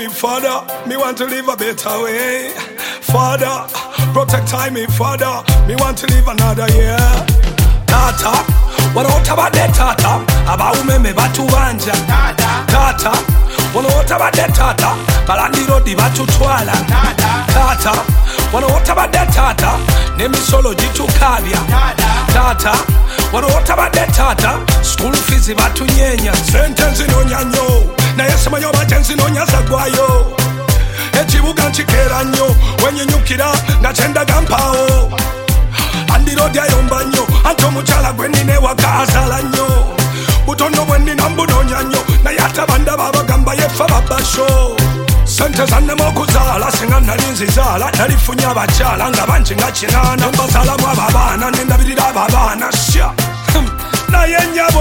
Father, me want to live a better way. Father, protect me, Father, me want to live another year. Tata, wanaota bade tata, abawumeme batubanja. Tata, wanaota bade tata, balandiro di batutwala. Tata, wanaota bade tata, nemisolo jitukabya. Tata, wanaota bade tata, school fees batunyenya. Sentence nonyanyo, na yesema yo batenzi nonyaza gwayo. Echibuga nchikera nnyo, wenyenyukira ngachenda gampao. Andiro dia yomba nnyo, anto muchala gwenine waka azala nnyo. Butono bwenina mbunonya nnyo, na yata banda babagamba yefa babasho. Sente zanne mokuzala, singa nalinzi zala, nalifunya bachala nga banji nga chinana. Mbazala mwa babana, nendabirira babana, sha. Na yenyabo,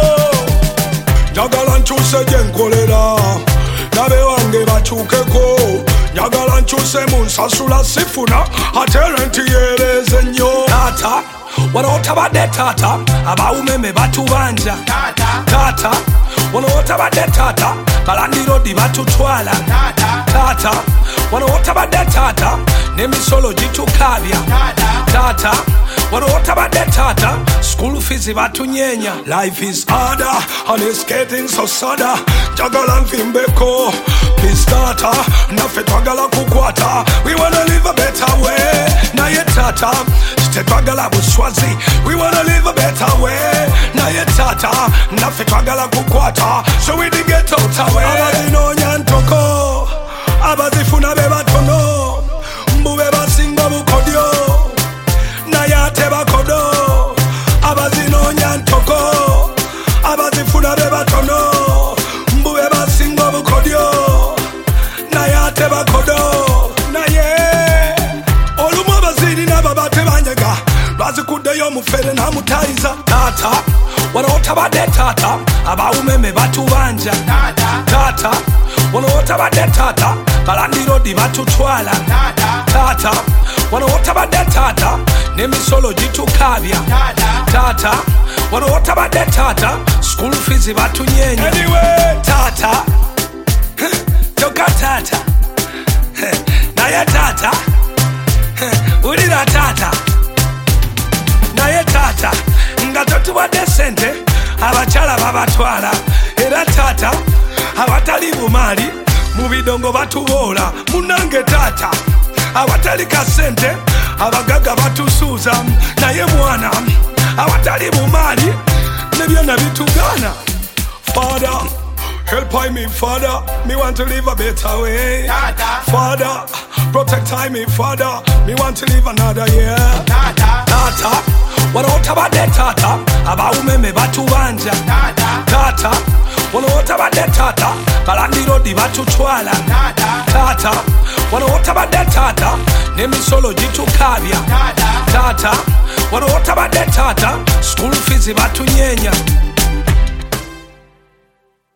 njagala nchuse jenkolera, nabe wange bachukeko. Njagala nchuse munsasula sifuna, atere ntiyereze nnyo. Tata, wanaota bade tata, abawumeme batubanja. Tata, wanaota bade tata, balandiro di batutwala. Tata, wanaota bade tata, nemisolo jitukabya. Tata, wanaota bade tata, school fees batunyenya. Life is harder and it's getting so sadder. Jagala nfimbeko, peace starter, nafe twagala kukwata. We wanna live a better way. Na ye tata, ste twagala buswazi. We wanna live a better way. Na ye tata, nafe twagala kukwata. So we di get out away. Abazino nyantoko, abazifuna bebatono, mbube basinga bukodyo, na yate bakodo. Abazino nyantoko, abazifuna bebatono, mbube basinga bukodyo, na yate bakodo. Na ye olumu abaziri n'ababate banyaga, lwazikuddeyo mufere namutayiza. Tata, wanaota bade tata, abawumeme batubanja. Tata, wanaota bade tata, balandiro di batutwala. Tata, wanaota bade tata, nemisolo jitukabya. Tata, wanaota bade tata, school fees batunyenya. Anyway, tata, toka tata, naye tata, ulira tata, naye tata, nga totuwadde sente, abachala babatwala. Era tata, abatali bumali, mubidongo batubola. Munange tata, abatali kasente, abagaga batusuuza. Naye mwana, abatali bumali, nebyona bitugana. Father, help me, Father, me want to live a better way. Father, protect me, Father, me want to live another year. Tata, wanaota bade tata, abawumeme batubanja. Tata, wanaota bade tata, balandiro di batutwala. Tata, wanaota bade tata, nemisolo jitukabya. Tata, wanaota bade tata, school fees batunyenya.